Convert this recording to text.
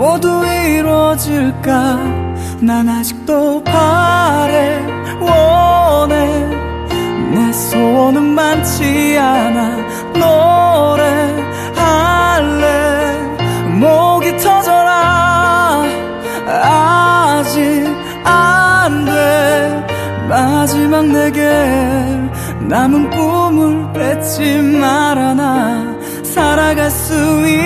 모두 이루어질까 난 아직도 바래 원해 내 소원은 많지 않아 노래할래 목이 터져라 아직 안돼 마지막 내게 남은 꿈을 뺏지 말아 나 살아갈 수 있게